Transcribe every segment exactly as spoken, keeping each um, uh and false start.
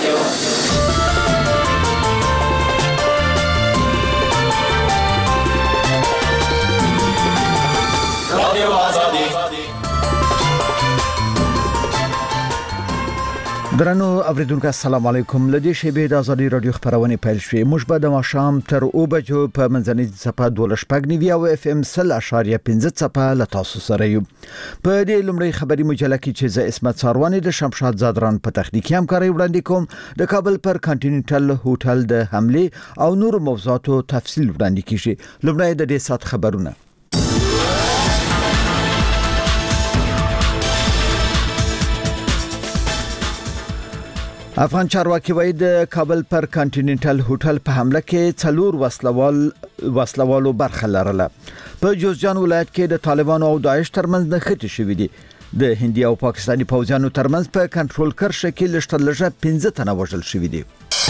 درنو اوریدونکو السلام علیکم. لدی شیبه د ازادي رادیو خبرونه پیل شوې. موږ به د ماښام تر او بجو په منځنۍ صفه دولس پګنیوي او اف ام سل اشاریه پنځه صفه ل تاسو سره یو. په دې لمړی خبري مجله کې چې ز اسمت ساروانی د شمشاد زادران په تخنیکی همکاري وړاندې کوم. د کابل پر کانټیننټل هوټل د حمله او نور موضوعاتو تفصیل وړاندې کیږي. لمړی د دې سات خبرونه. افغان چارواکي وایي د کابل پر کانټیننټل هوټل په حمله کې څلور وسلوال وسلوالو برخه لرله. په جوزجان ولایت کې د طالبانو او داعش ترمنځ نښتې شوې دي. د هندي او پاکستاني پوځیانو ترمنځ په کنټرول کرښه کې لږترلږه پنځه تنه وژل شوي دي.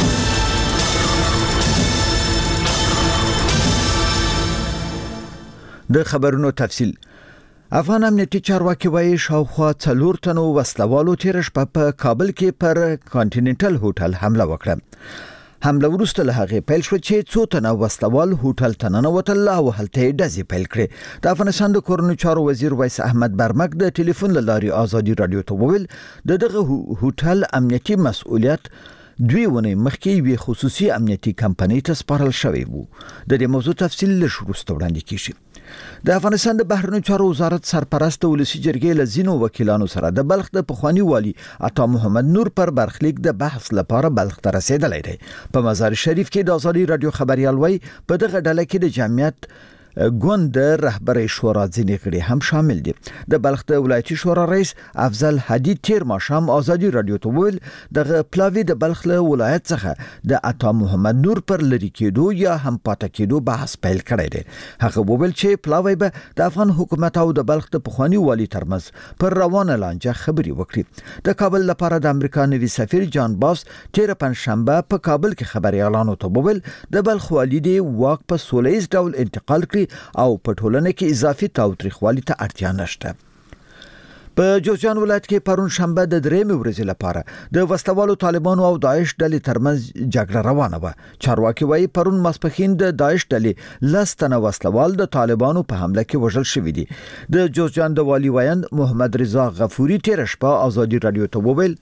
د خبرونو تفصیل. افغان امنیتي چارواکي وایي شاوخوا څلور تنو وسلوالو تیر شپه په کابل کې پر کانټیننټل هوټل حمله وکړه. حمله وروسته له هغه پیل شو چې څو تنه وسلوال هوټل ته ننوتل او هلته ډزې پیل کړې. د افغانستان د کورنیو چارو وزیر ویس احمد برمک د ټلیفون له لارې ازادي رادیو ته وویل د دغه هوټل امنیتي مسؤلیت دوی ونه مخکې وی خصوصي امنیتي کمپنۍ ته سپارل شوی وو. د دې موضوع تفصیل له شروع وړاندې کیږي. د افغانستان د بهرنیو چارو وزارت سرپرست ولسی جرګې له زینو وکیلانو سره د بلخ د پخوانی والی عطا محمد نور پر برخلیک د بحث لپاره بلخ ته رسیدلی دی. په مزار شریف کې د ازادي رادیو خبريال وای په دغه ډله کې د جمعیت ګوند رهبری شورا ځینې غړي هم شامل دي. د بلخ د ولایتي شورا رئیس افضل حدید تیر ماښام ازادي رادیو ته ویل دغه پلاوی د بلخ له ولایت څخه د عطا محمد نور پر لری کېدو یا هم پاتې کېدو بحث پیل کړی دی. هغه وویل چې پلاوی به د افغان حکومت او د بلخ د پخوانی والی ترمنځ پر روانه لانجه خبري وکړي. د کابل لپاره د امریکا نوي سفیر جان باس تیر پنځشنبه په کابل کې خبريالانو ته وویل د بلخ والی دی واک په سولهییز ډول انتقال کړي او په ټولنه کې اضافي تاوتریخوالي ته اړتیا نشته. په جوزجان ولایت کې پرون شنبه د درېمې ورځې لپاره د وسلوالو طالبانو او داعش ډلې ترمنځ جګړه روانه وه. چارواکي وایي پرون ماسپښین د داعش ډلې لس تنه وسلوال د طالبانو په حمله کې وژل شوي دي. د جوزجان د والي ویاند محمد رضا غفوري تیر شپه ازادي رادیو ته وویل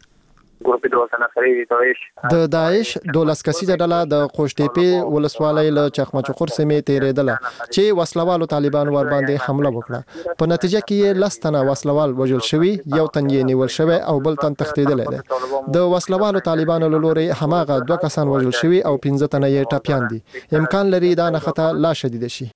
د داعش دولس کسیزه ډله د قوشتېپې ولسوالۍ له چخمچخور سیمې تیرېدله چې وسلوالو طالبانو ور باندې حمله وکړه. په نتیجه کې لس تنه وسلوال وژل شوي، یو تن یې نیول شوی او بل تن تښتېدلی دی. د وسلوالو طالبانو له لورې هماغه دوه کسان وژل شوي او پنځه تنه یې ټپیان دي. امکان لري دا نښته لا شدیده شي.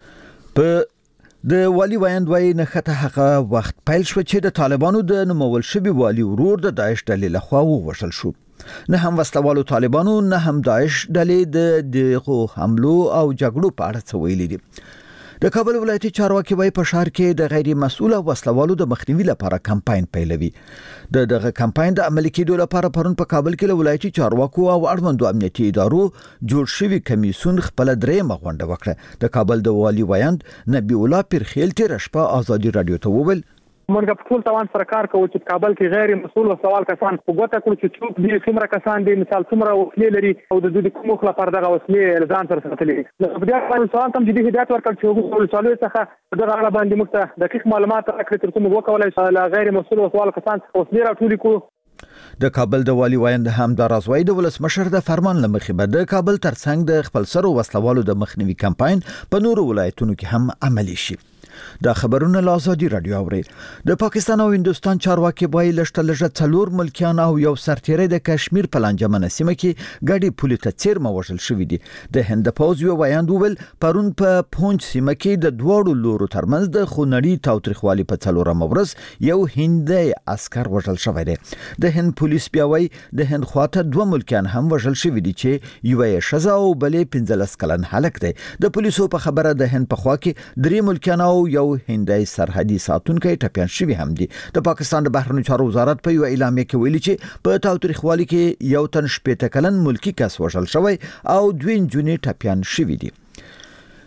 په د والی ویاند وای نه خته هغه وخت پیل شو چې د طالبانو د نومول شوی والی ورور د داعش ډلې لخوا ووژل شو. نه هم وسلوالو طالبانو نه هم داعش ډلې د دغه حملو او جګړو په اړه څه ویلي دي. د کابل ولایتي چارواکي وای په شهر کې د غیر مسؤل وسلوالو د مخنیوي لپاره کمپاین پیلوي. د دغه کمپاین د عملي کېدو لپاره پرون په کابل کې له ولایتي چارواکو او اړوندو امنیتي ادارو جوړ شوی کمیسون خپل درېمه غونډه وکړه. د کابل د والی ویاند نبی الله پرخیل تیر شپه ازادي رادیو ته وویل موږ په ټول توان سره کار کوو چې کابل کې غیر مسؤل او سوال کسان په ګوته کړو چې څوک دي څومره کسان دي مثال څومره وسلې لري او د دوی کوم خلا پر دغه وسلې ځان سره ساتلي. په دې اړه سوال تم جدي هدایت ورکړ چې وګورئ څلور څخه دغه اړه باندې موږ دقیق معلومات راکړي تر څو موږ وکولای شو غیر مسؤل او سوال کسان وسلې راټولې کړو. د کابل د والی ویاند همدار ازوی د ولسمشر د فرمان لمخې به د کابل ترڅنګ د خپل سرو وسلوالو د مخنیوي کمپاین په نورو ولایتونو کې هم عملی شي. دا خبرونه له ازادي رادیو اوري. د پاکستان او هندستان چارواکي وایي لږترلږه څلور ملکیان او یو سرتیری د کشمیر په لانجمنه سیمه کې ګاډي پولیس ته څیرمه وژل شوی دي. د هند پوځ یو ویاند ویل پرون په پونج سیمه کې د دوړو لورو ترمنځ د خونړي تاوتریخوالي په څلورم ورځ یو هندي عسكر وژل شوی دی. د هند پولیس بیا وایي د هند خواته دوه ملکیان هم وژل شوی دي چې یو یې ښځه او بلې پنځلس کلن هلک دی. د پولیسو په خبره د هند په خوا کې درې ملکیان او یو هندي سرحدي ساتونکي ټپيان شوي هم دي. د پاکستان د بهرنیو چارو وزارت په یو اعلامیه کې ویلي چې په تاوتریخوالي کې یو تن شپېته کلن ملکی کس وژل شوی او دوه نجونې ټپيان شوي دي.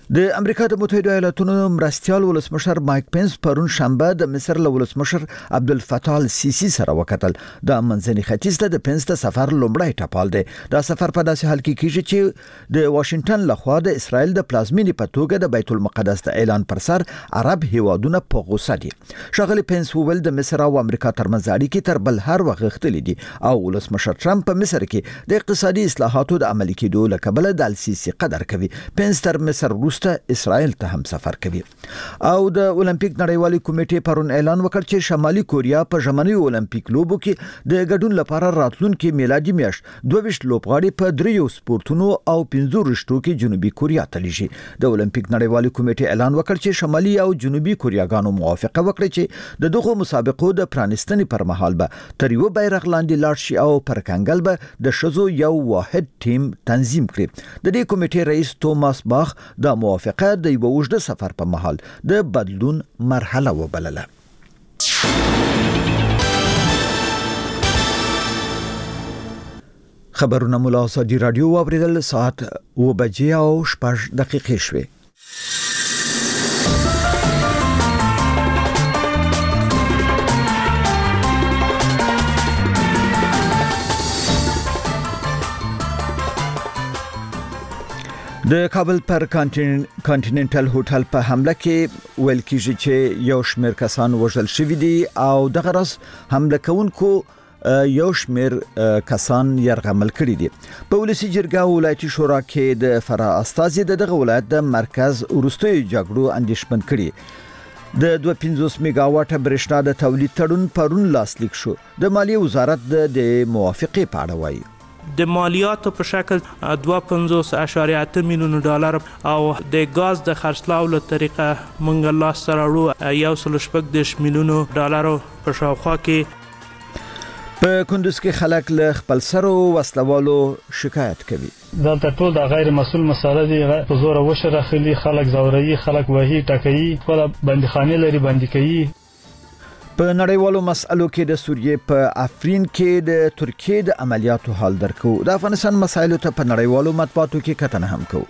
د امریکا د متحده ایالاتونو مرستيال ولسمشر مایک پنس پرون شنبه د مصر له ولسمشر عبدالفتاح السیسی سره وکتل. د منځني ختیځ ته د پنس د سفر لومړی ټپال دی. دا سفر په داسې حال کې کیږي چې د واشنگټن لخوا د اسرائیل د پلازمینې په توګه د بیت المقدس د اعلان پر سر عرب هیوادونه په غوسه دي. ښاغلي پنس وویل د مصر او امریکا ترمنځ اړیکې تر بل هر وخت غښتلې دي او ولسمشر ټرمپ په مصر کې د اقتصادي اصلاحاتو د عملي کېدو له کبله د السیسی قدر کوي. پنس تر مصر وروسته اسرائیل ته هم سفر کوي. او د اولمپیک نړیوالې کمیټې پرون اعلان وکړ چې شمالي کوریا په ژمنی اولمپیک لوبو کې د ګډون لپاره راتلونکي میلادي میاشت دوه ویشت لوبغاړي په دریو سپورتونو او پنځو رشتو کې جنوبي کوریا ته لیږي. د اولمپیک نړیوالې کمیټې اعلان وکړ چې شمالي او جنوبي کوریاګانو موافقه وکړه چې د دغه مسابقو د پرانستنې پر مهال به تر یو بیرغ لاندې لاړ شي او پر کنګل به د شزو یو واحد ټیم تنظیم کړي. د دې کمیټې رئیس توماس باخ د موافقه د یو اوږده سفر په مهال د بدلون مرحله وبلله. خبرونه مولا سادي رادیو واوریدل. ساعت و بجې او شپږ دقیقې شوې. د کابل پر کانټیننټل هوټل په حمله کې ویل کېږي چې یو شمېر کسان وژل شوي دي او دغه راز حمله کوونکو یو شمېر کسان یرغمل کړي دي. په ولسي جرګه ولایتي شورا کې د فرع استازي دغه ولایت د مرکز وروستیو جګړو اندېښمن کړي. د دوه پنځوس میگا واټه برېښنا د تولید تړون پرون لاسلیک شو. د مالیې وزارت د موافقې په اړه وایي د مالیاتو په شکل دوه پنځوس اعشاریه اته میلیون ډالر او د غاز د خرڅلاو له طریقه مونږ لاس سره وړو یو سل شپږ دېرش میلیون ډالر په شاوخوا کې. په کندوز کې خلک له خپل سرو وسلوالو شکایت کوي. دلته ټول د غیر مسؤل مساله دي په زور وشره خلی خلک زوري خلک وهي ټکوي خپل بندخانه لري بندي کوي. په نړیوالو مسألو کې د سوریې په افرین کې د ترکیې د عملیاتو حال درکو. د افغانستان مسایلو ته په نړیوالو مطبوعاتو کې کتنه هم کوو.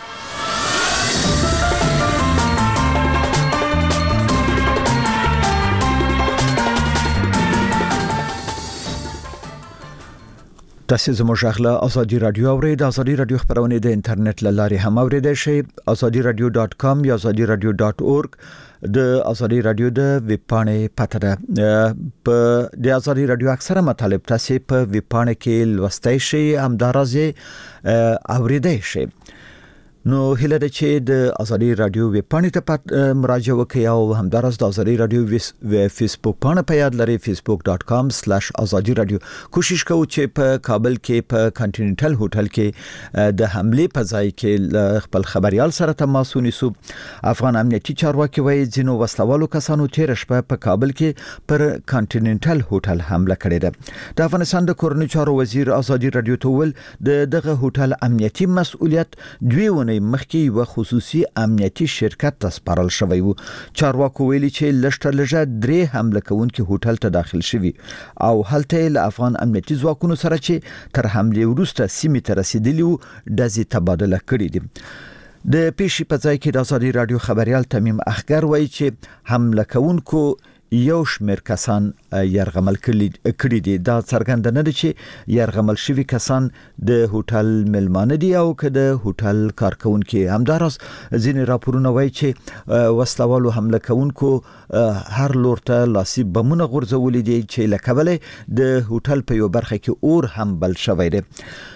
تاسو زموږ غږ ازادي رادیو اورئ. د ازادي رادیو خبرونه د انټرنیټ له لارې هم اوریدئ شئ. ازادي رادیو ډاټ کام یا ازادي رادیو ډاټ اورګ د ازادي رادیو د ویب پاڼې پته ده. په د ازادي رادیو اکثره مطالب تاسو په ویب پاڼې کې لوستئ شئ همدارسه اوریدئ شئ. نو هله ده چې د ازادي رادیو ویب پاڼې ته مراجعه وکړئ او همدارس د ازادي رادیو فیسبوک پاڼه په یاد لرئ facebook dot com slash ازادي رادیو. کوشش کوو چې په کابل کې په کانټیننټل هوټل کې د حمله په ځای کې خپل خبريال سره تماس ونیسو. افغان امنیتي چارواکي وایي ځینو وسلوالو کسانو تیر شپه په کابل کې پر کانټیننټل هوټل حمله کړې ده. د افغانستان د کورنۍ چارو وزیر ازادي رادیو ته ول د دغه هوټل امنیتي مسؤلیت دوی ونه مخکې یو خصوصي امنیتي شرکت ته سپارل شوی وو. چارواکو ویلي چې لشتر لږه درې حمله کوونکي هوټل ته داخل شوي او هلته له افغان امنیتي ځواکونو سره چې تر حمله وروسته سیمې ته رسیدلی وو ډزې تبادله کړې دي. د پیښې په ځای کې د ازادي رادیو خبريال تمیم اخګر وایي چې حمله کوونکو یو شمېر کسان یرغمل کړي دي. دا څرګنده نه ده چې یرغمل شوي کسان د هوټل ملمانه دي او که د هوټل کارکونکي. همدارس ځینې راپورونه وایي چې وسلوالو حمله کوونکو هر لور ته لاسي بمونه غورځولي دي چې له کبله د هوټل په یو برخه کې اور هم بل شوی دی.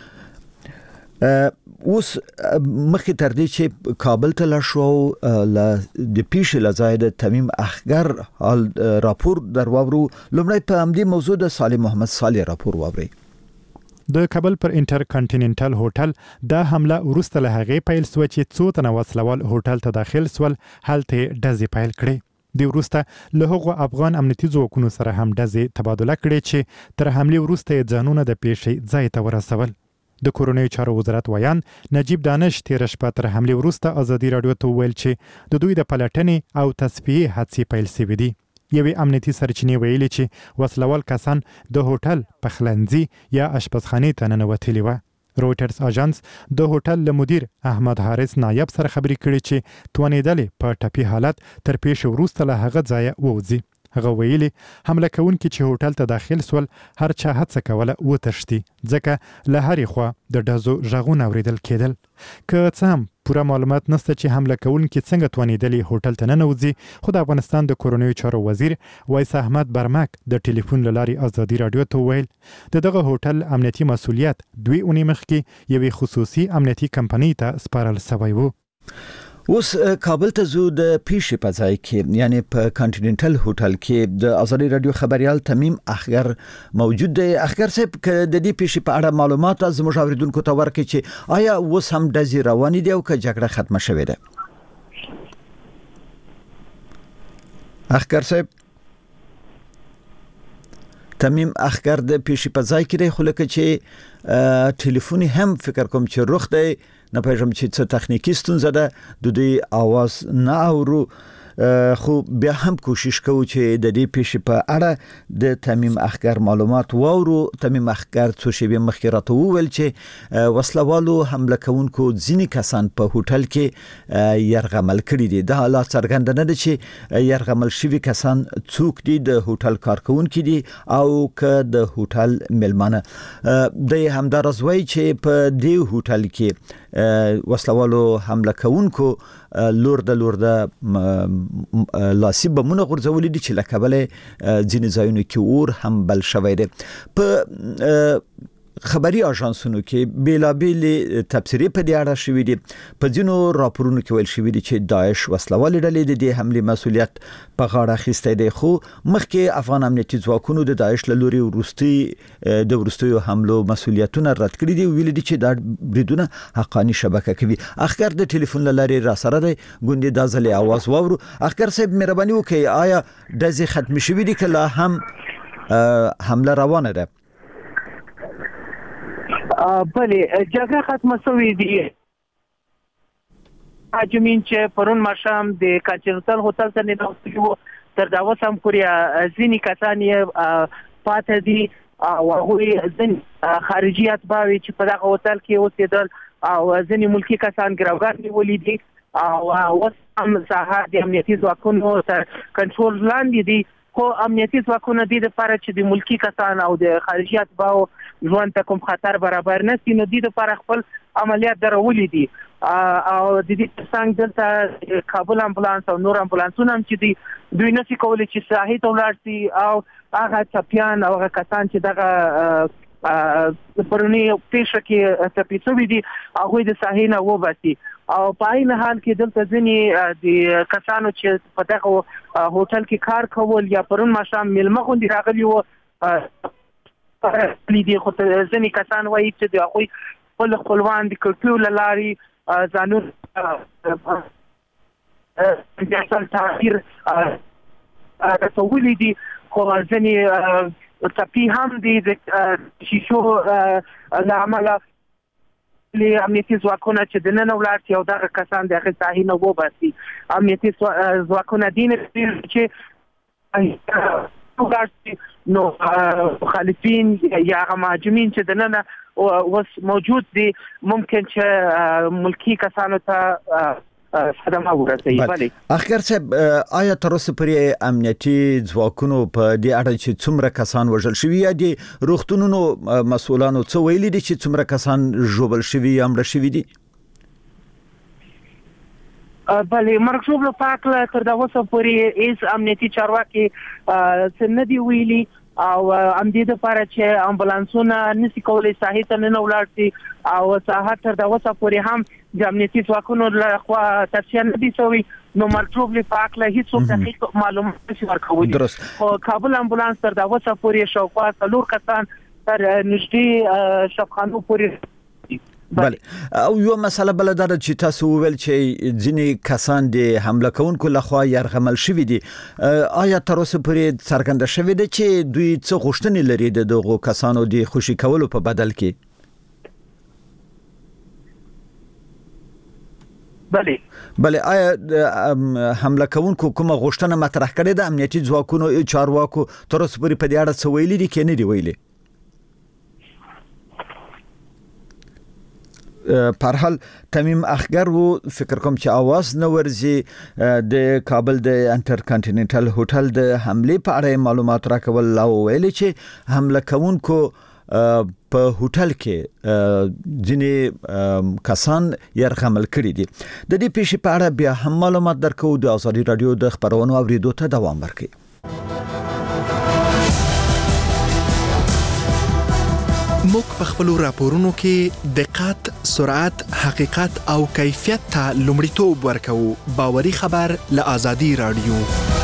اوس مخکې تر دې چې کابل ته لاړ شو ل د پیښې لځای د تمیم اخګر حال راپور درواورو. لومړی په همدې موضوع د صالح محمد صالح راپور واوري. د کابل پر انټر کانټیننټل هوټل د حمله ورسته له هغې پیل سو چې څو تنه وسلوال هوټل ته داخل سول هلته ډزې پیل کړې. د ورسته له هغو افغان امنیتي ځواکونو سره هم ډزې تبادله کړې چې تر حمله ورسته ځانونه د پیښې ځای ته ورسول. د کورنۍ چارو وزارت ویان نجیب دانش تیر شپه تر حمله ورسته ازادي رادیو ته ویل چې د دوی د پلټنې او تصفیې هڅې پیل شوې دي. یوې امنیتي سرچینې ویلي چې وسلوال کسان د هوټل پخلنځي یا اشپزخانې ته ننوتلي وو. رويټرز اژانس د هوټل له مدیر احمد حارث نایب سره خبرې کړې چې توانېدلې په ټپي حالت تر پیښې وروسته له هغه ځایه ووځي. هغه ویلي حمله کوونکي چې هوټل ته داخل سول هر چا هڅه کوله وتښتي ځکه له هرې خوا د ډزو غږونه اورېدل کېدل. که څه هم پوره معلومات نشته چې حمله کوونکي څنګه توانېدلې هوټل ته ننوځي، خو د افغانستان د کورنیو چارو وزیر وایس احمد برمک د ټلیفون له لارې ازادي راډیو ته وویل د دغه هوټل امنیتي مسؤلیت دوی اونۍ مخکې یوې خصوصي امنیتي کمپنۍ ته سپارل شوی و. اوس کابل ته زو د پیښې په ځای کې یعنی په کانټیننټل هوټل کې د ازادي رادیو خبريال تمیم اخگر موجود دی. اخگر صاحب ک د دې پیښې په اړه معلومات از مشاوردونکو ته ورکړي چې آیا اوس هم د رواني دی او ک جګړه ختمه شوې ده؟ اخگر صاحب تمیم اخگر د پیښې په ځای کې دی، خو لکه چې ټلیفون هم فکر کوم چې روخ دی، نه پېژم چې څه تخنیکی ستونزه ده، د دوی आवाज نه اورو، خو بیا هم کوشش کوو چې د دې پیښې په اړه د تمیم اخگر معلومات واورو. تمیم اخگر څو شېبې مخکې راته وویل چې وسلوالو حمله کوونکو ځینې کسان په هوټل کې یرغمل کړي دي. دا لا څرګنده نه ده چې یرغمل شوي کسان څوک دي، د هوټل کارکونکي دي او که د هوټل ملمانه. د همدارس وایي چې په دې هوټل کې وسلوالو حمله کوونکو لور د لور د لاسي بمونه غورځولې دي چې له کبله ځینې ځایونو کې اور هم بل شوی دی. په خبري اژانسونو کې بیلابېل تفسیري په دې اړه شوې دي. په ځینو راپورونو کې ویل شوې دي چې داعش وسلوالې ډلې د دې حمله مسؤلیت په غاړه اخیستی دی، خو مخکې افغان امنیتي ځواکونو د داعش له لوري وروستي د وروستیو حملو مسؤلیتونه رد کړي دي، ویل دي چې دا بریدونه حقاني شبکه کوي. اخر د ټلیفون له لارې را سره دی، ګوندې دا ځلې आवाज واورو. اخر صاحب مهرباني وکړئ، آیا ډزې ختم شوې دي که لا هم حمله روانه ده؟ بله جګړه ختمه شوې دي. اجمین چې پرون ماښام د کانټیننټل هوټل ته ننوتلي وو، تر دا اوسه هم پورې ځینې کسان یې پاتې دي او هغوی ځینې خارجي اتباع چې په دغه هوټل کې اوسېدل او ځینې ملکي کسان ګروګان نیولي دي او اوس هم ساحه د امنیتي ځواکونو تر کنټرول لاندې دي. خو امنیتي ځواکونه دي د لپاره چې د ملکی کسان او د خارجي اتباعو ژوند ته کوم خطر برابر نه سي، نو د لپاره خپل عملیات درولې دي او د دې څنګه دلته کابل امبولانس او نور امبولانسونه هم چې دي دوی نشي کولی چې ساحې ته ولاړ شي او هغه چپیان او هغه کسان چې دغه پرونی پیښه کې ټپي شوي دي هغوی د ساحې نه وباسي. او په عین حال کې دلته ځینې د کسانو چې په دغه هوټل کې کار کول یا پرون ماښام میلمه غوندې راغلي وو دي، خو ځینې کسان وایي چې د هغوی خپل خپلوان د کړکیو له لارې ځانونه اصل تغییر رسولي دي، خو ځینې ټپي هم دي د شیشو له امله له امنیتي ځواکونه چې د نن ولاړ شي او دغه کسان د هغې ساحې نه وباسي. امنیتي ځواکونه دي چې ولاړ شي نو مخالفین یا هغه مهاجمین چې د نن اوس موجود دي ممکن چې ملکي کسانو ته صدمه ورسوي. بله اخر صاحب، آیا تر اوسه پورې امنیتي ځواکونو په دې اړه چې څومره کسان وژل شوي یا د روغتونونو مسؤلانو څه ویلي دي چې څومره کسان ژوبل شوي یا مړه شوي دي؟ بله مرګ ژوبلو په هکله تر دا اوسه پورې هېڅ امنیتي چارواکي څه نه دي ویلي او همدې دپاره چې امبولانسونه نشي کولی ساحې ته نه ولاړ شي او ساحه تر دا اوسه پورې هم د امنیتي ځواکونو لخوا تصفیه نه دي شوي، نو مرګ ژوبلې په هکله هېڅوک دقیق معلومات نشي ورکولی. خو کابل امبولانس تر دا اوسه پورې شاوخوا څلور کسان تر نږدې شفخانو پورې. بله او یو مسله بل دا چې تاسو وویل چې ځینې کسان د حمله کوونکو لخوا یرغمل شوي دي، آیا تر اوسه پورې څرګنده شوې ده چې دوی څه غوښتنې لري د دغو کسانو د خوشي کولو په بدل کې؟ بله بله آیا حمله کوونکو کومه غوښتنه مطرح کړې ده؟ امنیتي ځواکونو چارواکو تر اوسه پورې په دې اړه څه ویلي دي که نه دي ویلي؟ پر حال تمیم اخگر و فکر کوم چې اواز نو ورځي د کابل د انټر کانټیننټل هوټل د حمله په اړه معلومات راکول لا ویل چې حمله کوونکو په هوټل کې ځینې کسان يرغمل کړي دي. د دې پیښې په اړه بیا هم معلومات درکو د ازادي رادیو د خبرونو اوریدو ته دوام ورکړي. موږ په خپل راپورونو کې دقت، سرعت، حقیقت او کیفیت ته لومړیتوب ورکوو. باوري خبر له ازادي رادیو.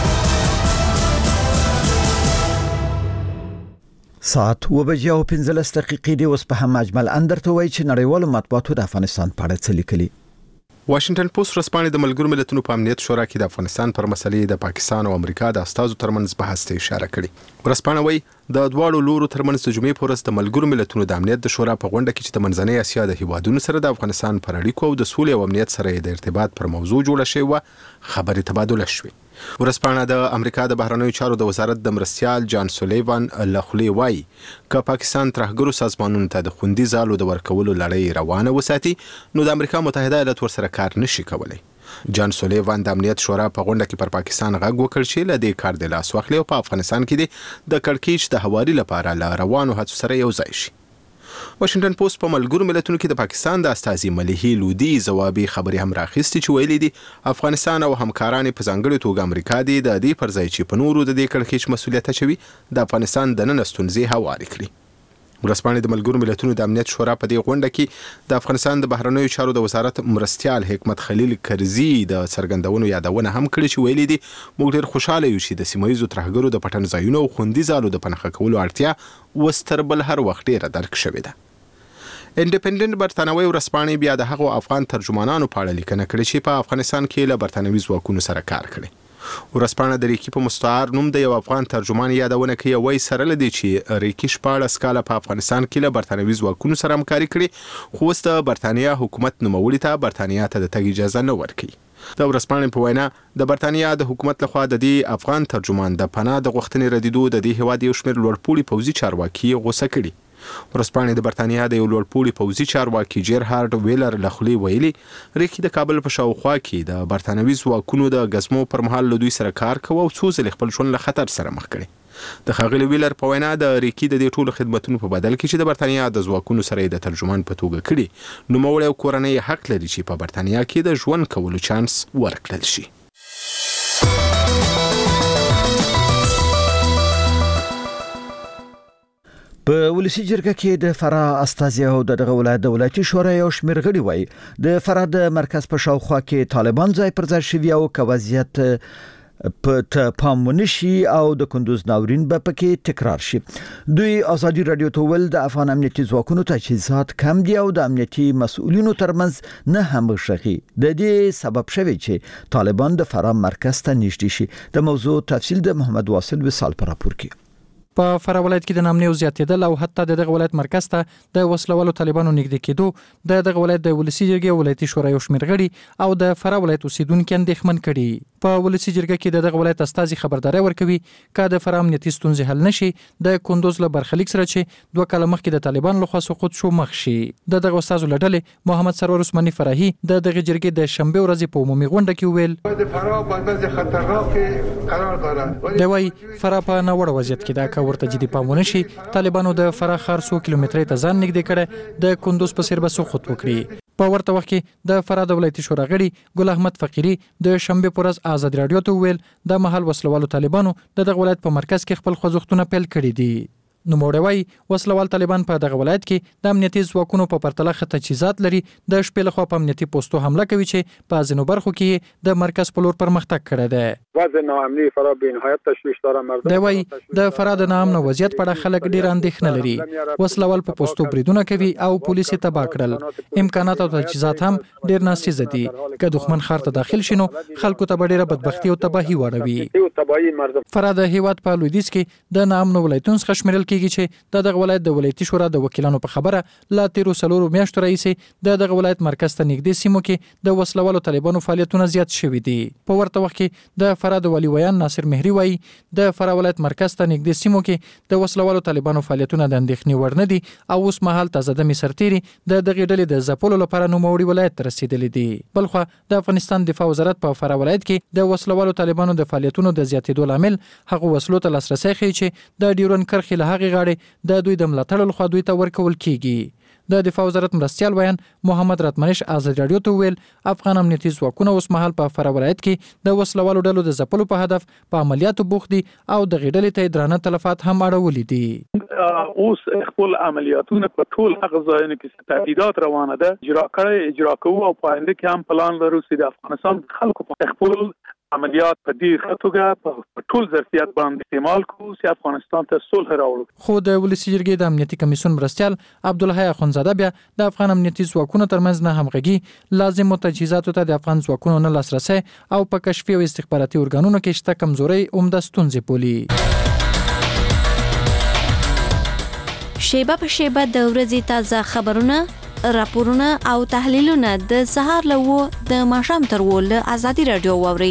ساعت و بجې او پنځلس دقیقې دی. اوس په هم اجمل اندر ته وایي چې نړیوالو مطبوعاتو د افغانستان په اړه څه لیکلي. واشنگټن پوسټ ورځپاڼه د ملګرو ملتونو په امنیت شورا کې د افغانستان پر مسلې د پاکستان او امریکا د استازو ترمنځ بحث ته اشاره کړې. ورځپاڼه وایي د دواړو لورو ترمنځ د جمعې په ورځ د ملګرو ملتونو د امنیت د شورا په غونډه کې چې د منځنۍ اسیا د هیوادونو سره د افغانستان پر اړیکو او د سولې او امنیت سره د ارتباط پر موضوع جوړه شوې و خبرې تبادله شوې. ورځپاڼه د امریکا د بهرنیو چارو د وزارت د مرستيال جان سولیوان لخلی وایي ک پاکستان ترهګرو سازمانونو ته د خوندي زالو د ورکولو لړۍ روانه وساتي نو د امریکا متحده ایالات ورسره کار نشي کولای. جان سولیوان د امنیت شورا په غونډه کې پر پاکستان غږ وکړ چې له دې کار د لاس واخلي او په افغانستان کې د کړکېچ د هواري لپاره ل روانو هڅو سره یو ځای شي. واشنگټن پوسټ په ملګرو ملتونو کې د پاکستان د استازي مليحي لودي ځوابي خبري هم راخستې چې ویلي دي افغانستان او همکاران په ځانګړي توګه امریکا دي د دې پر ځای چې په نورو د دې کړکېچ مسولیت اچوي د افغانستان د نن ستونزې هواري کړي. ورځپاڼه د ملګرو ملتونو د امنیت شورا په دې غونډه کې د افغانستان د بهرنیو چارو د وزارت مرستيال حکمت خلیل کرزي د څرګندونو یادونه هم کړې چې ویلي دي موږ ډېر خوشاله یو چې د سیمایي ترهګرو د پټن ځایونو او خوندي زالو د پنځه کولو اړتیا وستربل هر وخت ډېر درک شوې ده. انډیپندنت برتانوي ورځپاڼه بیا د هغو افغان ترجمانانو په اړه لیکنه کړې چې په افغانستان کې له برتانوي ځواکونو سره کار کړي. ورځپاڼه د ریکی په مستعار نوم د یو افغان ترجمان یادونه کوي وایي سره لدی چې ریکی شپاړس کاله په افغانستان کې له برتانوي ځواکونو سره همکاري کړې خو اوس د برتانیا حکومت نوموړي ته برتانیا ته د تګ اجازه نه ورکړي. د ورځپاڼې په وینا د برتانیا د حکومت لخوا د دې افغان ترجمان د پناه د غوښتنې ردیدو د دې هواد یو شمېر لوړپوړي پوځي چارواکي غوسه کړي. ورځپاڼې د برتانیا د یو لوړپوړي پوځي چارواکي جیرهارد ویلر لخلی ویلي ریکی د کابل په شاوخوا کې د برتانوي ځواکونو د غزمو پر مهال له دوی سره کار کوي او څو ځله خپل ژوند له خطر سره مخ کړي. د ښاغلي ویلر په وینا د ریکی د دې ټولو خدماتو په بدل کې چې د برتانیا د ځواکونو سره د ترجمان په توګه کړي نو موړ او کورنۍ حق لري چې په برتانیا کې د ژوند کولو چانس ورکړل شي. په ولسی جرګه کې د فراه استازي او د ولایت دولتي شورا یو شمېر غړي وایي د فراه د مرکز په شاوخوا کې طالبان ځای پر ځای شوي او کوازیت په پامونشي او د کندوز ناورین به پکې تکرار شي. دوی ازادي رادیو ته ول د افغان امنیتي ځواکونو تجهیزات کم دي او د امنیتي مسؤلینو ترمنځ نه همغږي د دې سبب شوی چې طالبان د فراه مرکز ته نږدې شي. د موضوع تفصیل د محمد واصل وصال پر راپور کې. په فراه ولایت کې د نامنیو زیاتېدل او حتی د دغه ولایت مرکز ته د وسلوالو طالبانو نږدې کېدو د دغه ولایت د ولسی جرګې ولایتي شورا یو شمېر غړي او د فراه ولایت اوسیدونکو اندېښمن کړي. په ولسی جرګه کې د دغه ولایت استازي خبرداري ورکوي چې د فراه امنیتي ستونزې حل نشي د کندوز له برخلیک سره چې دوه کاله مخکې د طالبان لخوا سقوط شو مخ شي. د دغه استازو لړلې محمد سرور عثماني فرحي د دغه جرګې د شنبه ورځې په عمومي غونډه کې ویل د فراه په وضع خطرناک قرار داره. د وای فراه په نوړ وضعیت کې دا کا ورته جدي پامونه شي. طالبانو د فراه ښار څو کیلومترۍ ته ځان نږدې کړي د کندوز په سر به سقوط وکړي. په ورته وخت کې د فراه د ولایتي شورا غړي ګل احمد فقيري د شنبه پورز آزاد رادیو ته ویل د محل وسلوالو طالبانو د دغه ولایت په مرکز کې خپل خوځښتونه پیل کړي دي. نو موړوي وسلوال طالبان په دغه ولایت کې د امنیتي ځواکونو په پرتله خطر تجهیزات لري. د شپې لخوا په امنیتي پوسټو حمله کوي چې په ځینو برخو کې د مرکز په لور پرمختګ کړی دی. وضع ناامني فراه به نهایت تشویش داره. مردم دی وای د فراه د ناامن وضعیت په اړه خلک ډیر اندېښنه لري. وسلوال په پوسټو بریدونه کوي او پولیس یې تباه کړل. امکانات او تجهیزات هم ډیر ناسیزه دي. که دښمن ښار ته داخل شینو خلکو ته ډیره بدبختی او تباہي وړوي. فراه د هیواد په لویدیځ کې د ناامن ولایتونو څخه شمیرل کېږي کیږي چې د دغه ولایت د ولایتي شورا د وکیلانو په خبره لا تیرو سلورو میاشتو راهیسې د دغه ولایت مرکز ته نږدې سیمو کې د وسلوالو طالبانو فعالیتونه زیات شوي دي. په ورته وخت کې د فراه د والي ویان ناصر مهری وایي د فراه ولایت مرکز ته نږدې سیمو کې د وسلوالو طالبانو فعالیتونه د اندېښنې وړ نه دي او اوس مهال تازه دمې سرتیري د دغې ډلې د ځپلو لپاره نوموړي ولایت ته رسېدلي دي. بلخوا د افغانستان دفاع وزارت په فراه ولایت کې د وسلوالو طالبانو د فعالیتونو د زیاتېدو لامل هغه وسلو ته لاسرسی ښیي چې د ډیورن کرښې له هغې غاړې د دوی د ملاتړ لخوا دوی ته ورکول کیږي. د دفاع وزارت مرستیال ویان محمد راتمنش ازادي رادیو ته ویل افغان امنیتي ځواکونه اوس مهال په فراه ولایت کې د وسلوالو ډلو د ځپلو په هدف په عملیاتو بوخت دي او د غډلې ته درانه تلفات هم اړولي دي. اوس خپل عملیاتونه په ټول هغه ځایونو کې تهدیدات روانه ده اجرا کړي اجرا کوو او په آینده کې هم پلان لرو چې د افغانستان خلکو په خپل عملیات په دې خطوګه په ټول ظرفیت باندې استعمال کوو چې افغانستان ته صلح راوړو. خو د ولسی جرګې د امنیتي کمیسیون مرستیال عبدالحی اخونزاده بیا د افغان امنیتي ځواکونو ترمنځ نه همغږي لازم تجهیزاتو ته د افغان ځواکونو نه لاسرسي او په کشفي او استخباراتي ارګانونو کې شته کمزوري عمده ستونزې بولي. شیبه په شیبه د ورځې تازه خبرونه راپورونه او تحلیلونه د سهار له د ماښام تر ول ازادي رادیو واوري.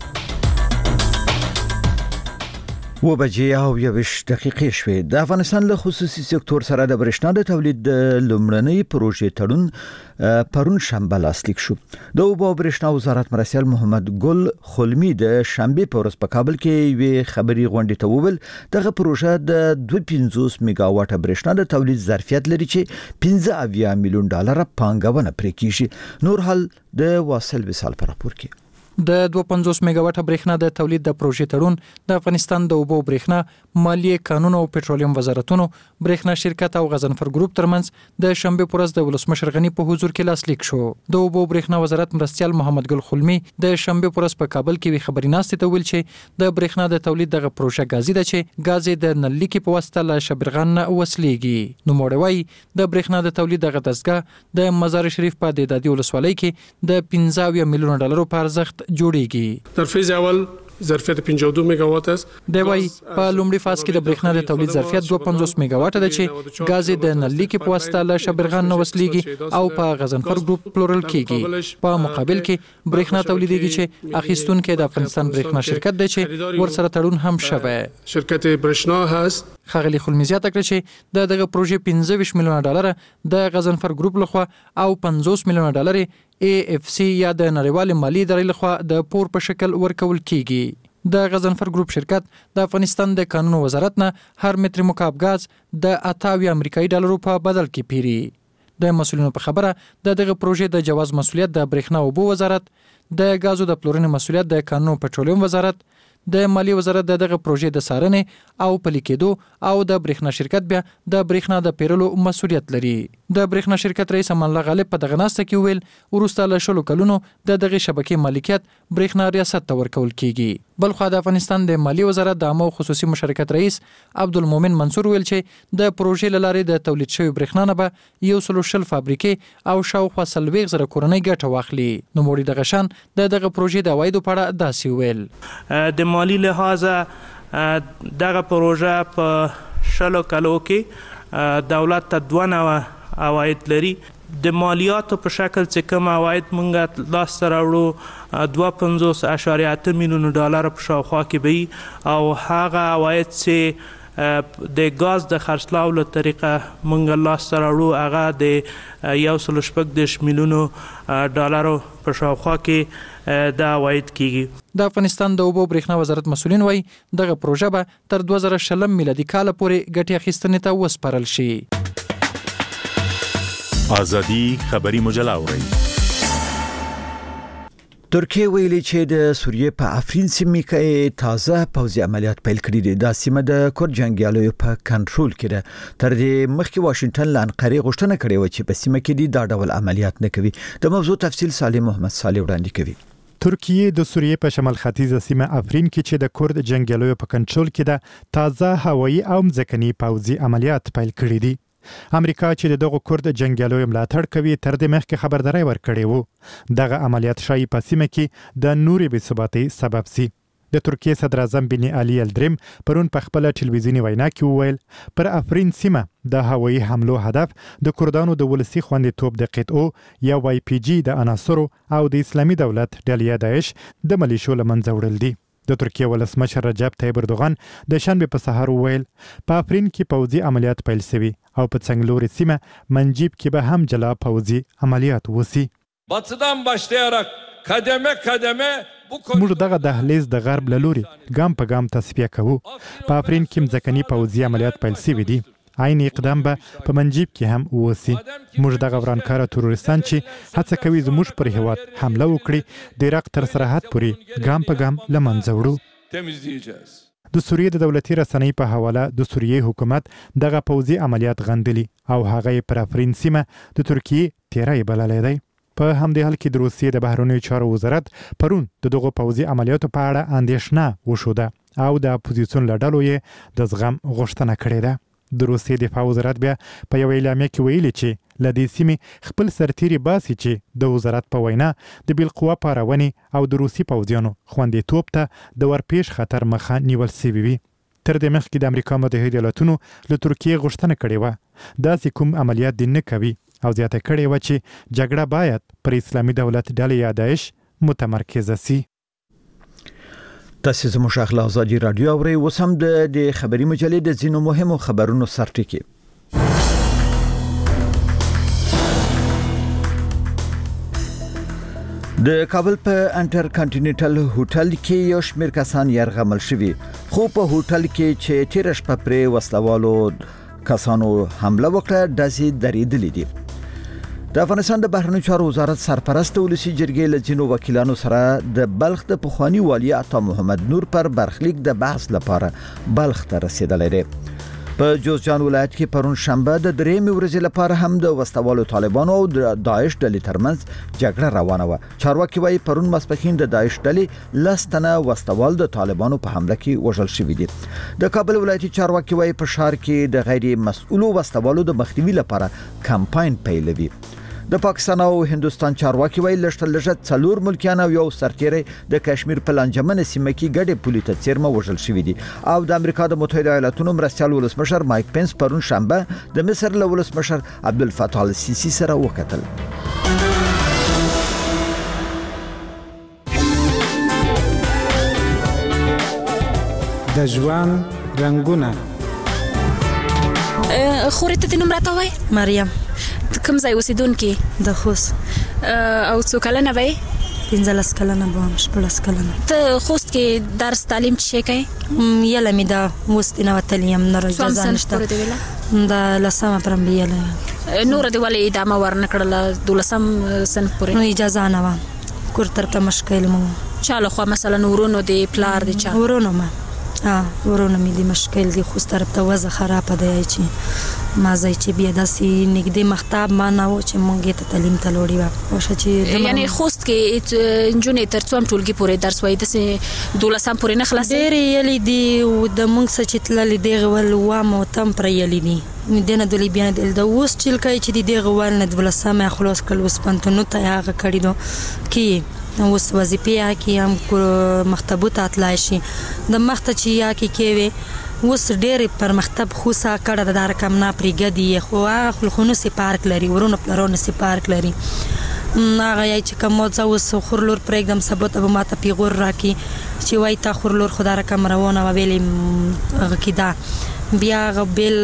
و بجې او یوش دقیقې شوې. د افغانستان له خصوصي سکتور سره د برېښنا د تولید د لومړنۍ پروژې تړون پرون شنبه لاسلیک شو. د اوبو او برېښنا وزارت مرستیال محمد ګل خلمی د شنبه په ورځ په کابل کې یوې خبري غونډې ته وویل دغه پروژه د دوه سوه پنځوس میگا واټه برېښنا د تولید ظرفیت لري چې پنځه اویا میلیون ډالر پانګونه پرې کیږي. نور حال د واصل وصال پر راپور کې د دوه سوه پنځوس میگا واټه برېښنا د تولید د پروژې تړون د افغانستان د اوبو برېښنا مالیه قانون او پېټرولیم وزارتونو برېښنا شرکت او غضنفر ګروپ ترمنځ د شنبه په ورځ د ولسمشر غنی په حضور کې لاسلیک شو. د اوبو برېښنا وزارت مرستیال محمد ګل خلمی د شنبه په ورځ په کابل کې وی خبري ناستې ته ویل چې د برېښنا د تولید دغه پروژه غازي ده چې غازي د نللیکي په واسطه له شبرغان نه وسلېږي. نو موړوي د برېښنا د تولید دغه دستګاه د مزار شریف په دادی ولسوالۍ کې د پنځه میلیون ډالرو په ارزښت جوړیږي. در فیز اول ظرفیت پنځه او دوه میگا واټ است. دی وايي په لومړي فاز کې د برېښنا د تولید ظرفیت دوه سوه پنځوس میگا واټ ده چې غازي د نللیکي په واسطه له شبرغان نه وسلېږي او په غضنفر ګروپ پلورل کیږي. په مقابل کې برېښنا تولیدېږي چې اخیستونکو د افغانستان برېښنا شرکت دی چې ورسره تړون هم شوی. شرکت برېښنا هست. خغلی خلمی زیاته کړ چې د دغه پروژې پنځه ویشت میلیونه ډالر د غضنفر ګروپ لخوا او پنځوس میلیونه ډالر ای اف سی یا د نړیوال مالی ادارې لخوا د پور په شکل ورکول کیږي. د غضنفر ګروپ شرکت د افغانستان د قانون وزارت نه هر متر مکعب غاز د اته امریکایي ډالرو په بدل کې پیری. د مسولینو په خبره د دغه پروژې د جواز مسولیت د برېښنا او اوبو وزارت، د غازو د پلورنې مسولیت د قانون او پېټرولیم وزارت، د مالی وزارت د دغه پروژې د څارنې او پلي کېدو او د برېښنا شرکت بیا د برېښنا د پیرلو مسولیت لري. د برېښنا شرکت رئیس امان الله غالب په دغه ناسته کې ویل وروسته له شلو کلونو د دغه شبکې مالکیت برېښنا ریاست ته ورکول کیږي. بلخو د افغانستان د مالی وزارت د عامه او خصوصي مشارکت رئیس عبدالمومن منصور ویل چې د پروژې لارې د تولید شوی برېښنا نه به یو سلو شل فابریکې او شاوخوا څلوېښت زره کورنۍ ګټه واخلي. نو موړي دغه شان د دغه پروژې د عوایدو په اړه داسې ویل د مالی لحاظه دغه پروژه په شلو کلو کې دولت ته دوه نوع عواید لري. د مالیاتو په شکل چې کوم عواید مونږ لاسته راوړو دوه پنځوس اعشاریه اته میلیون ډالر په شاوخوا کې وي او هغه عواید چې د غاز د خرڅلاو له طریقه مونږ لاسته راوړو هغه د یو سل شپږ دېرش میلیونو ډالرو په شاوخوا کې د عواید کیږي. د افغانستان د اوبو برېښنا وزارت مسولین وایي دغه پروژه به تر دوه زره شلم میلادي کال پورې ګټې اخیستنې ته وسپارل شي. آزادی خبری مجله اورئ. ترکیه ویلي چې د سوریې په افرین سیمه کې تازه پوځي عملیات پیل کړي دي. دا سیمه د کورد جنگیالیو په کنټرول کې ده. تر دې مخکې واشنگټن له انقرې غوښتنه کړې و چې په سیمه کې دا ډول عملیات نه کوي. د موضوع تفصیل صالح محمد صالح وړاندې کوي. ترکیه د سوریې په شمال ختیځه سیمه افرین کې چې د کورد جنگیالیو په کنټرول کې ده تازه هوایي او ځمکني پوځي عملیات پیل کړي دي. امریکا چې دغه کورد جنگیالیو ملاتړ کوي تر دې مخکې خبرداري ورکړې وو. دغه عملیات شایي په سیمه کې د نوري بې ثباتۍ سبب سي. د ترکیې صدر اعظم بن علي الدریم پرون په خپل ټلویزیونی وینا کې وویل پر افرین سیمه د هوایي حملو هدف د کردانو د ولسی خوندیتوب د قطعو یا واي پی جی د عناصرو او د اسلامي دولت ډلې داعش د ملیشو لمنځه وړل دي. د ترکیې ولسمشر رجب طیب اردوغان د شنبه په سحر وویل په افرین کې پوځي عملیات پیل شوي او په څنګلوري سیمه منجیب کې به هم جلا پوځي عملیات وسی. Batıdan başlayarak kademe kademe موږ دغه دهلیز د غرب له لوري ګام په ګام تصفیه کوو. په افرین کې ځکهني پوځي عملیات پیل شوي دي. عین اقدام به په منجیب کې هم وسی. موږ دغه ورانکاره تروریستان چې هڅه کوي زموږ پر هیواد حمله وکړي د عراق تر سرحد پورې ګام په ګام له منځه وړو. د سوریې د دولتي رسنۍ په حواله د سوریې حکومت دغه پوځي عملیات غندلي او هغه پر افرین سیمه د ترکیې تیری بللی دی. په همدې حال کې د روسیې د بهرنیو چارو وزارت پرون د دغو پوځي عملیاتو په اړه اندېښنه وښوده او د اپوزیسیون له ډلو یې د زغم غوښتنه کړې ده. د روسیې دفاع وزارت بیا په یوه اعلامیه کې ویلي چې له دې سیمې خپل سرتیري باسي چې د وزارت په وینا د بالقوه پارونې او د روسي پوځیانو خوندیتوب ته د ورپېښ خطر مخه نیول سوي وي. تر دې مخکې د امریکا متحده ایالاتونو له ترکیې غوښتنه کړې وه داسې کوم عملیات دې نه کوي او زیاته کړې وه چې جګړه باید پر اسلامي دولت ډلې یا داعش متمرکزه سي. تاسو زموږ اخلاق ازادي رادیو اورئ. اوس هم د خبري مجلې د ځینو مهمو خبرونو سرټکی. د کابل په انټر کانټیننټل هوټل کې یو شمېر کسان یرغمل شوي خو په هوټل کې چې تیر شپه پرې وسلوالو کسانو حمله وکړه داسې درېدلې دي. د افغانستان د بهرنیو چارو وزارت سرپرست ولسی جرګې له ځینو وکیلانو سره د بلخ د پخوانی والي عطا محمد نور پر برخلیک د بحث لپاره بلخ ته رسیدلی دی. په جوزجان ولایت کې پرون شنبه د درېمې ورځې لپاره هم د وسلوالو طالبانو او د داعش ډلې ترمنځ جګړه روانه وه. چارواکي وايي پرون ماسپښین د داعش ډلې لس تنه وسلوال د طالبانو په حمله کې وژل شوي دي. د کابل ولایتي چارواکي وايي په ښار کې د غیر مسؤلو وسلوالو د مخنیوي لپاره کمپاین پیلوي. د پاکستان او هندستان چارواکي وایي لږ لږ څلور ملکیان او یو سرتیری د کشمیر په لانجمنه سیمه کې ګډې پولې ته څیرمه وژل شوي دي. او د امریکا د متحده ایالاتونو مرستیال ولسمشر مایک پنس پرون شنبه د مصر له ولسمشر عبدالفتاح السیسی سره وکتل. د ژوند رنگونه خورته د نوم راته وای مریم کوم ځای اوسیدونکي د خوست او څو کلنه وای پنځلس کلنه بوم شپږ کلنه. ته خوست کې درس تعلیم څه کوي؟ یله می دا وست نه وتلیم نه اجازه نشته دا لسمه پرم بیله نور دی ولې ادامه ورنکړله دولسم صنف پورې نو اجازه نه و کور تر ته مشکل مو چاله خو مثلا ورونو دی پلار دی چا ورونو ما اه ورونو می دی مشکل دی خوست طرف ته وضع خراب دی چې ما زای چې بیا داسې نګدې مختاب ما نه و چې مونږ ته تعلیم ته لوړی و واشه چې یعنی خوست کې جنونې تر څوم ټولګي پورې درس وای د دولسم پورې نه خلاص ډېر یلی دی او د مونږ څخه چې تللی دی ول و مو تم پر یلی دی دنه د لیبیا د اوس چې لکه چې دی غوال نه دولسم خلاص کول وس پنتونو ته هغه کړی دو کې اوس وظیفه کې هم مکتبو ته تلای شي د مخته چې یا کې کې اوس ډېر پر مکتب خوسا کړه د رقم نه پرګدي خو هغه خلونو سي پارک لري ورونو پلرونو سي پارک لري هغه یې چې کوم ځا اوس خورلور پرېږدم سبوت به ماته پیغور راکې چې وای تا خورلور خدا رقم روانه ویلې هغه کیدا بیا غبل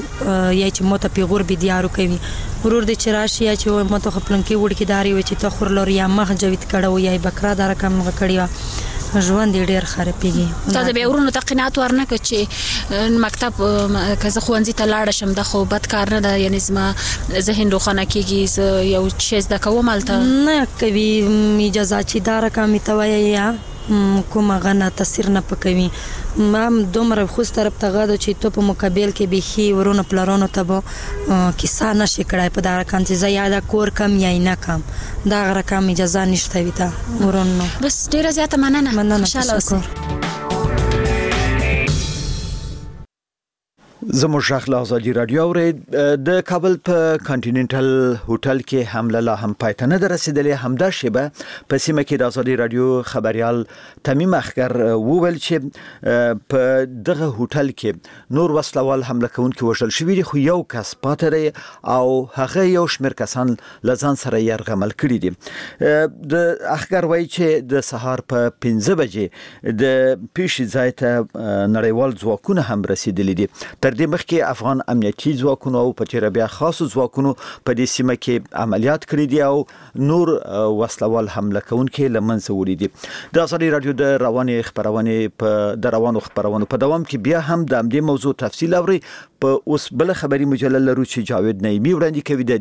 یې چې ماته پیغور به دیارو کوي ورور د چراشي چې ماته خپلن کې وړ کې داري و چې تا خورلور یا مخ جوید کړه یا بکرا دا رقم کړی ژوند ډېر خرابېږي. تا د بیرونو ته قناعت ورنکړه چې مکتب که زه ښوونځي ته لاړه شم د خو بد کار نه ده یعنی زما ذهن روښانه کېږي زه یو شی زده کوم هلته نه کوي اجازه چې دا رقم یې ته وایه یا کوم هغه نه تاثیر نه پکوي ما دومره خوست طرف ته غاده چې تو په مقابل کې بیخي ورونو پلرونو ته به کیسه نشي کړای په دا رقم چې زه یا دا کور کم یا نه کم دا رقم اجازه نشته وي ته ورونو بس ډېره زیاته مننه مننه شکر. زموږ ژغ له ازادي رادیو اورید د کابل په کانټیننټل هوټل کې حمله لا هم پای ته نه ده رسیدلې. همدا شیبه په سیمه کې د ازادي رادیو خبريال تمیم اخګر وویل چې په دغه هوټل کې نور وسلوال حمله کوونکي وژل شوي دي، خو یو کس پاتې دی او هغه یو شمېر کسان له ځان سره یرغمل کړي دي. د اخګر وایي چې د سهار په پنځه بجې د پیښې ځای ته نړیوال ځواکونه هم رسیدلي دي. تر دې مخکې افغان امنیتي ځواکونو او په تیر بیا خاصو ځواکونو په دې سیمه کې عملیات کړي دي او نور وسلوال حمله کوونکي له منځه وړي دي. د ازادي رادیو د رواني خبرونه په د روانو خبرونو په دوام کې بیا هم د دې موضوع تفصیل اوري. په اوس بل خبري مجله لرو چې جاوید نعیمی وړاندې کوي. د